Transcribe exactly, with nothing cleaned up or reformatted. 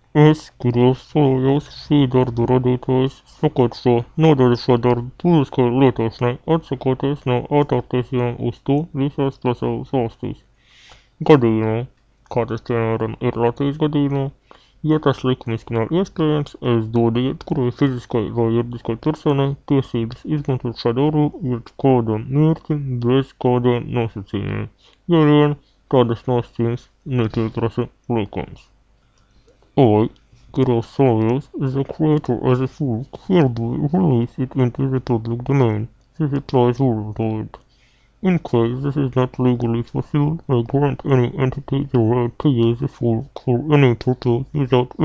Es Girasoios Fiidarduraditais Sokotso Nodalsadar Pulska Letosne Atsakotesne Atartesian Ustu Lisas Tasau Solstis Gadījumā, kā tas piemēram ir Latvijas gadījumā, ja tas likumiski nav iespējams, es dodu jebkurai fiziskai vai juridiskai personai tiesības izmantot šādu arvu jebkādam mērķim bez kādiem nosacījumiem, ja vien tādas nosacījumus nepieprasa likums. I, Girasoios, the creator of the book, hereby release it into the public domain. This applies worldwide. In case this is not legally fulfilled, I grant any entity the right to use the book for any purpose without